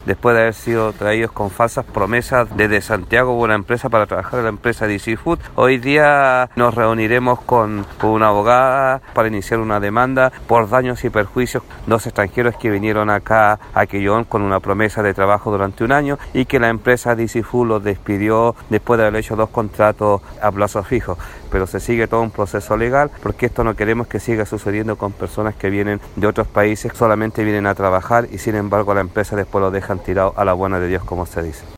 después de haber sido traídos con falsas promesas desde Santiago una empresa para trabajar en la empresa DC Food. Hoy día nos reuniremos con una abogada para iniciar una demanda por daños y perjuicios. Dos extranjeros que vinieron acá a Quellón con una promesa de trabajo durante un año y que la empresa DC Food los despidió después de haber hecho 2 contratos a plazo fijo. Pero se sigue todo un proceso legal porque esto no queremos que siga sucediendo con personas que vienen de otros países, solamente vienen a trabajar y sin embargo la empresa después los dejan tirados a la buena de Dios, como se dice.